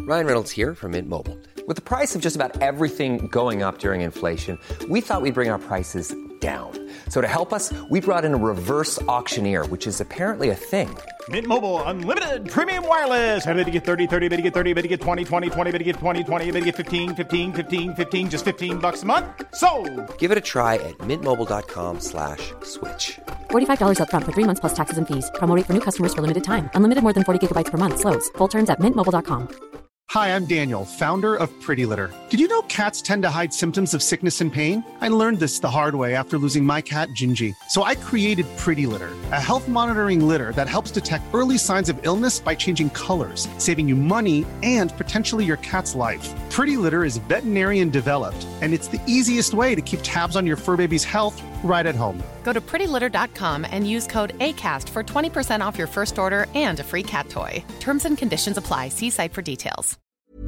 Ryan Reynolds here from Mint Mobile. With the price of just about everything going up during inflation, we thought we'd bring our prices down. So to help us, we brought in a reverse auctioneer, which is apparently a thing. Mint Mobile Unlimited Premium Wireless. How to get 30, 30, bit to get 30, bit to get 20, 20, 20, bit to get 20, 20, bit to get 15, 15, 15, 15, just $15 a month? Sold! Give it a try at mintmobile.com/switch. $45 up front for 3 months plus taxes and fees. Promo rate for new customers for limited time. Unlimited more than 40 gigabytes per month. Slows full terms at mintmobile.com. Hi, I'm Daniel, founder of Pretty Litter. Did you know cats tend to hide symptoms of sickness and pain? I learned this the hard way after losing my cat, Gingy. So I created Pretty Litter, a health monitoring litter that helps detect early signs of illness by changing colors, saving you money and potentially your cat's life. Pretty Litter is veterinarian developed, and it's the easiest way to keep tabs on your fur baby's health right at home. Go to prettylitter.com and use code ACAST for 20% off your first order and a free cat toy. Terms and conditions apply. See site for details.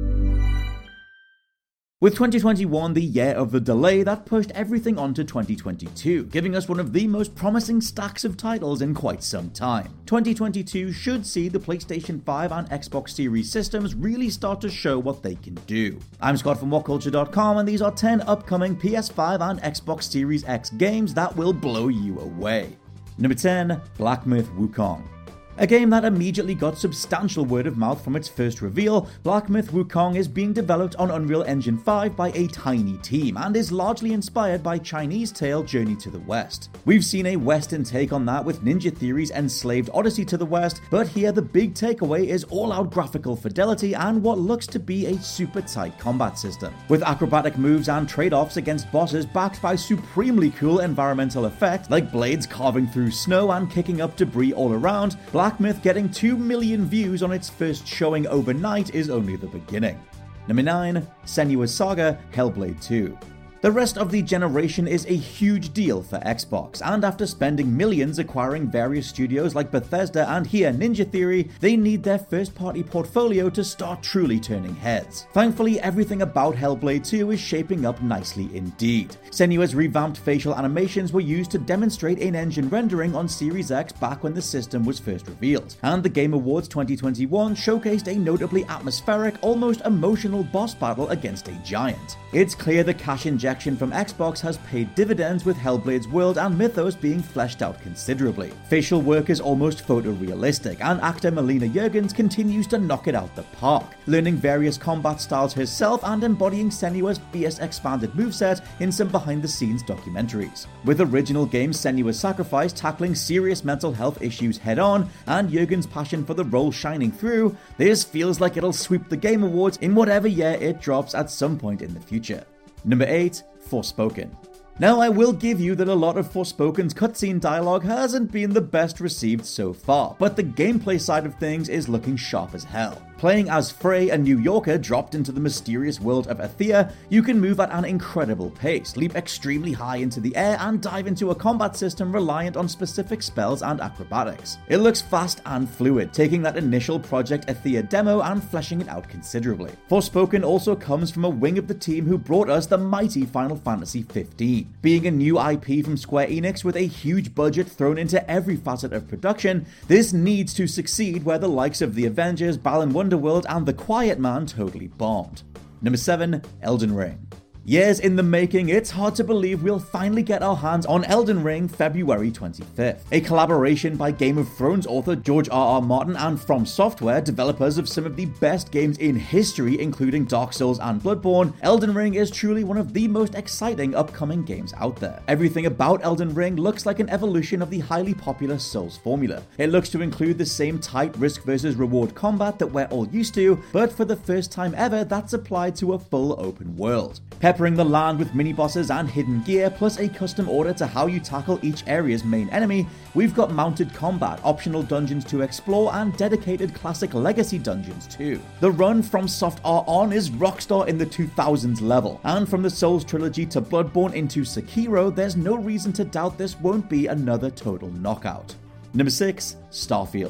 With 2021 the year of the delay, that pushed everything onto 2022, giving us one of the most promising stacks of titles in quite some time. 2022 should see the PlayStation 5 and Xbox Series systems really start to show what they can do. I'm Scott from WhatCulture.com, and these are 10 upcoming PS5 and Xbox Series X games that will blow you away. Number 10, Black Myth: Wukong. A game that immediately got substantial word of mouth from its first reveal, Black Myth: Wukong is being developed on Unreal Engine 5 by a tiny team and is largely inspired by Chinese tale Journey to the West. We've seen a Western take on that with Ninja Theory's Enslaved Odyssey to the West, but here the big takeaway is all-out graphical fidelity and what looks to be a super tight combat system. With acrobatic moves and trade-offs against bosses backed by supremely cool environmental effects like blades carving through snow and kicking up debris all around, Black Myth getting 2 million views on its first showing overnight is only the beginning. Number 9, Senua's Saga: Hellblade 2. The rest of the generation is a huge deal for Xbox, and after spending millions acquiring various studios like Bethesda and here Ninja Theory, they need their first-party portfolio to start truly turning heads. Thankfully, everything about Hellblade 2 is shaping up nicely indeed. Senua's revamped facial animations were used to demonstrate in-engine rendering on Series X back when the system was first revealed, and the Game Awards 2021 showcased a notably atmospheric, almost emotional boss battle against a giant. It's clear the cash injection from Xbox has paid dividends, with Hellblade's world and mythos being fleshed out considerably. Facial work is almost photorealistic, and actor Melina Juergens continues to knock it out the park, learning various combat styles herself and embodying Senua's fierce expanded moveset in some behind-the-scenes documentaries. With original game Senua's Sacrifice tackling serious mental health issues head-on, and Juergens' passion for the role shining through, this feels like it'll sweep the Game Awards in whatever year it drops at some point in the future. Number 8, Forspoken. Now, I will give you that a lot of Forspoken's cutscene dialogue hasn't been the best received so far, but the gameplay side of things is looking sharp as hell. Playing as Frey, a New Yorker dropped into the mysterious world of Athia, you can move at an incredible pace, leap extremely high into the air, and dive into a combat system reliant on specific spells and acrobatics. It looks fast and fluid, taking that initial Project Athia demo and fleshing it out considerably. Forspoken also comes from a wing of the team who brought us the mighty Final Fantasy XV. Being a new IP from Square Enix with a huge budget thrown into every facet of production, this needs to succeed where the likes of the Avengers, Balan Wonderworld, and The Quiet Man totally bombed. Number 7, Elden Ring. Years in the making, it's hard to believe we'll finally get our hands on Elden Ring February 25th. A collaboration by Game of Thrones author George R.R. Martin and From Software, developers of some of the best games in history including Dark Souls and Bloodborne, Elden Ring is truly one of the most exciting upcoming games out there. Everything about Elden Ring looks like an evolution of the highly popular Souls formula. It looks to include the same tight risk versus reward combat that we're all used to, but for the first time ever that's applied to a full open world. Peppering the land with mini-bosses and hidden gear, plus a custom order to how you tackle each area's main enemy, we've got mounted combat, optional dungeons to explore, and dedicated classic legacy dungeons too. The run from Soft R on is Rockstar in the 2000s level, and from the Souls trilogy to Bloodborne into Sekiro, there's no reason to doubt this won't be another total knockout. Number 6, Starfield.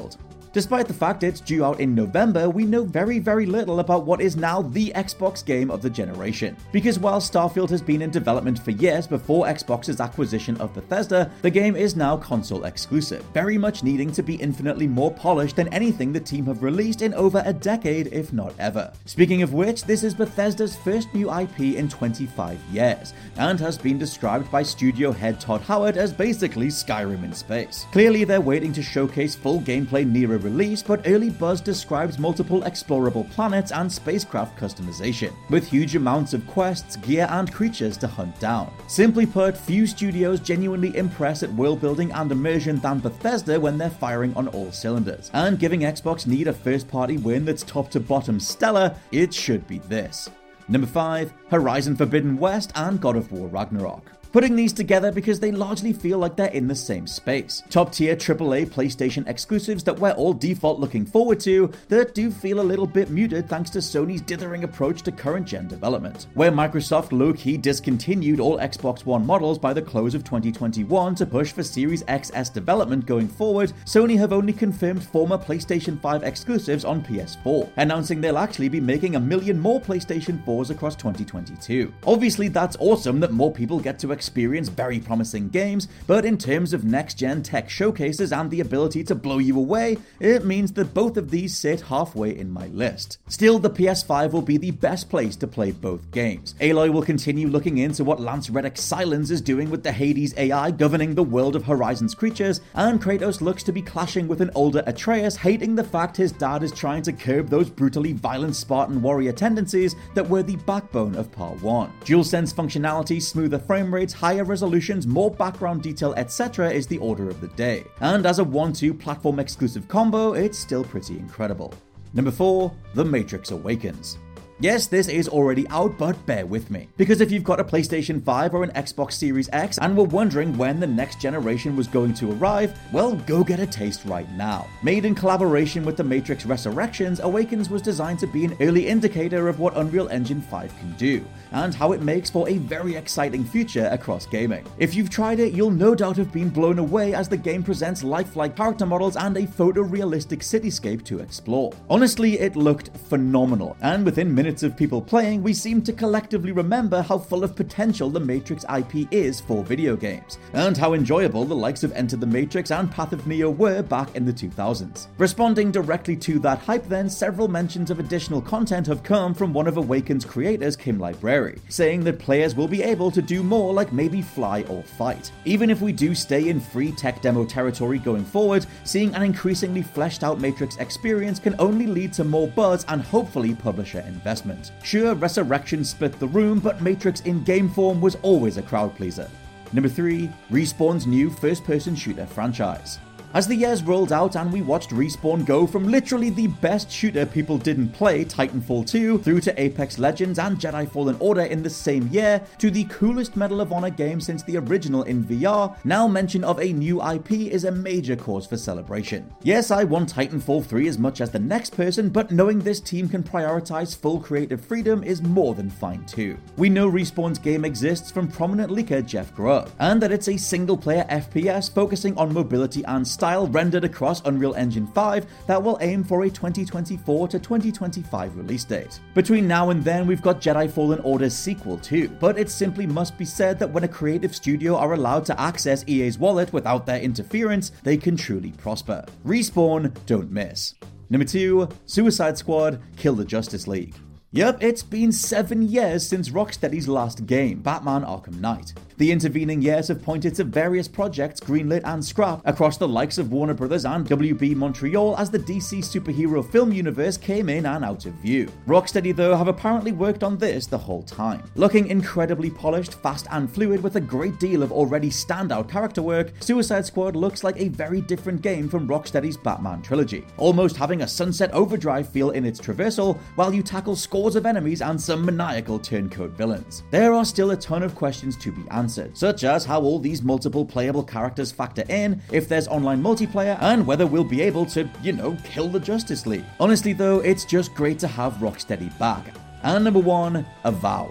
Despite the fact it's due out in November, we know very, very little about what is now the Xbox game of the generation. Because while Starfield has been in development for years before Xbox's acquisition of Bethesda, the game is now console exclusive, very much needing to be infinitely more polished than anything the team have released in over a decade, if not ever. Speaking of which, this is Bethesda's first new IP in 25 years, and has been described by studio head Todd Howard as basically Skyrim in space. Clearly they're waiting to showcase full gameplay near a release, but early buzz describes multiple explorable planets and spacecraft customization, with huge amounts of quests, gear and creatures to hunt down. Simply put, few studios genuinely impress at world building and immersion than Bethesda when they're firing on all cylinders, and giving Xbox need a first party win that's top to bottom stellar, it should be this. Number 5, Horizon Forbidden West and God of War Ragnarok. Putting these together because they largely feel like they're in the same space. Top tier AAA PlayStation exclusives that we're all default looking forward to, that do feel a little bit muted thanks to Sony's dithering approach to current gen development. Where Microsoft low-key discontinued all Xbox One models by the close of 2021 to push for Series XS development going forward, Sony have only confirmed former PlayStation 5 exclusives on PS4, announcing they'll actually be making 1 million more PlayStation 4s across 2022. Obviously that's awesome that more people get to experience very promising games, but in terms of next-gen tech showcases and the ability to blow you away, it means that both of these sit halfway in my list. Still, the PS5 will be the best place to play both games. Aloy will continue looking into what Lance Reddick's Sylens is doing with the Hades AI governing the world of Horizon's creatures, and Kratos looks to be clashing with an older Atreus, hating the fact his dad is trying to curb those brutally violent Spartan warrior tendencies that were the backbone of Part 1. DualSense functionality, smoother frame rates, higher resolutions, more background detail, etc. is the order of the day. And as a 1-2 platform exclusive combo, it's still pretty incredible. Number 4, The Matrix Awakens. Yes, this is already out, but bear with me. Because if you've got a PlayStation 5 or an Xbox Series X and were wondering when the next generation was going to arrive, well, go get a taste right now. Made in collaboration with The Matrix Resurrections, Awakens was designed to be an early indicator of what Unreal Engine 5 can do, and how it makes for a very exciting future across gaming. If you've tried it, you'll no doubt have been blown away as the game presents lifelike character models and a photorealistic cityscape to explore. Honestly, it looked phenomenal, and within minutes of people playing, we seem to collectively remember how full of potential the Matrix IP is for video games, and how enjoyable the likes of Enter the Matrix and Path of Neo were back in the 2000s. Responding directly to that hype then, several mentions of additional content have come from one of Awakens' creators, Kim Library, saying that players will be able to do more like maybe fly or fight. Even if we do stay in free tech demo territory going forward, seeing an increasingly fleshed out Matrix experience can only lead to more buzz and hopefully publisher investment. Sure, Resurrection split the room, but Matrix in game form was always a crowd pleaser. Number 3, Respawn's new first-person shooter franchise. As the years rolled out and we watched Respawn go from literally the best shooter people didn't play, Titanfall 2, through to Apex Legends and Jedi Fallen Order in the same year, to the coolest Medal of Honor game since the original in VR, now mention of a new IP is a major cause for celebration. Yes, I want Titanfall 3 as much as the next person, but knowing this team can prioritize full creative freedom is more than fine too. We know Respawn's game exists from prominent leaker Jeff Grubb, and that it's a single-player FPS focusing on mobility and style rendered across Unreal Engine 5 that will aim for a 2024 to 2025 release date. Between now and then, we've got Jedi Fallen Order's sequel too, but it simply must be said that when a creative studio are allowed to access EA's wallet without their interference, they can truly prosper. Respawn, don't miss. Number 2, Suicide Squad, Kill the Justice League. Yep, it's been 7 years since Rocksteady's last game, Batman Arkham Knight. The intervening years have pointed to various projects greenlit and scrapped across the likes of Warner Bros. And WB Montreal as the DC superhero film universe came in and out of view. Rocksteady, though, have apparently worked on this the whole time. Looking incredibly polished, fast and fluid with a great deal of already standout character work, Suicide Squad looks like a very different game from Rocksteady's Batman trilogy, almost having a Sunset Overdrive feel in its traversal while you tackle scores of enemies and some maniacal turncoat villains. There are still a ton of questions to be answered, such as how all these multiple playable characters factor in, if there's online multiplayer, and whether we'll be able to, kill the Justice League. Honestly though, it's just great to have Rocksteady back. And number 1, Avowed.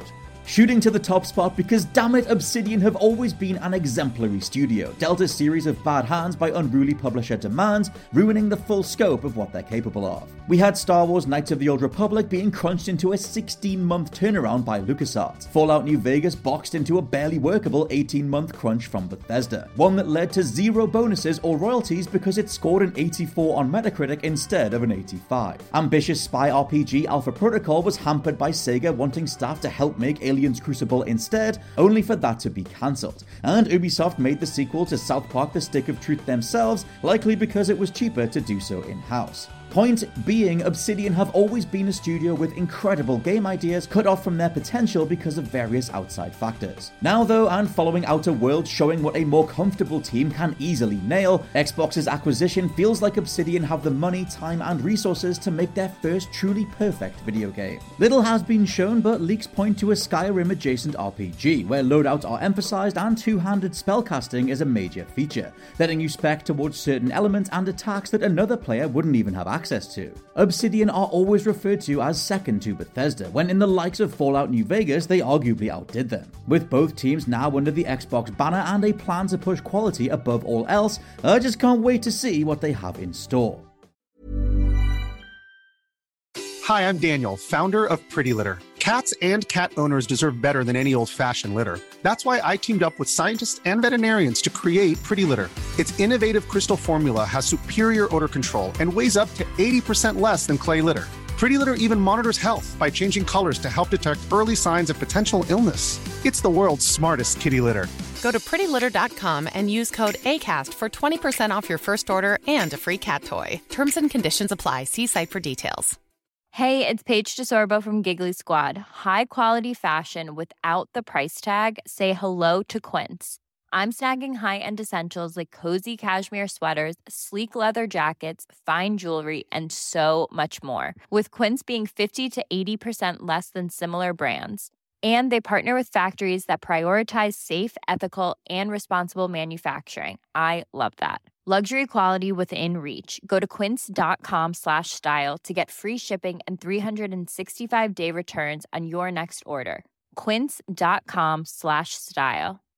Shooting to the top spot because damn it, Obsidian have always been an exemplary studio, dealt a series of bad hands by unruly publisher demands, ruining the full scope of what they're capable of. We had Star Wars Knights of the Old Republic being crunched into a 16-month turnaround by LucasArts, Fallout New Vegas boxed into a barely workable 18-month crunch from Bethesda, one that led to zero bonuses or royalties because it scored an 84 on Metacritic instead of an 85. Ambitious spy RPG Alpha Protocol was hampered by Sega wanting staff to help make Aliens Crucible instead, only for that to be cancelled, and Ubisoft made the sequel to South Park The Stick of Truth themselves, likely because it was cheaper to do so in-house. Point being, Obsidian have always been a studio with incredible game ideas cut off from their potential because of various outside factors. Now though, and following Outer Worlds showing what a more comfortable team can easily nail, Xbox's acquisition feels like Obsidian have the money, time and resources to make their first truly perfect video game. Little has been shown, but leaks point to a Skyrim adjacent RPG, where loadouts are emphasized and two-handed spellcasting is a major feature, letting you spec towards certain elements and attacks that another player wouldn't even have access to. Obsidian are always referred to as second to Bethesda, when in the likes of Fallout New Vegas they arguably outdid them. With both teams now under the Xbox banner and a plan to push quality above all else, I just can't wait to see what they have in store. Hi, I'm Daniel, founder of Pretty Litter. Cats and cat owners deserve better than any old-fashioned litter. That's why I teamed up with scientists and veterinarians to create Pretty Litter. Its innovative crystal formula has superior odor control and weighs up to 80% less than clay litter. Pretty Litter even monitors health by changing colors to help detect early signs of potential illness. It's the world's smartest kitty litter. Go to prettylitter.com and use code ACAST for 20% off your first order and a free cat toy. Terms and conditions apply. See site for details. Hey, it's Paige DeSorbo from Giggly Squad. High quality fashion without the price tag. Say hello to Quince. I'm snagging high-end essentials like cozy cashmere sweaters, sleek leather jackets, fine jewelry, and so much more. With Quince being 50 to 80% less than similar brands. And they partner with factories that prioritize safe, ethical, and responsible manufacturing. I love that. Luxury quality within reach. Go to quince.com/style to get free shipping and 365-day returns on your next order. Quince.com/style.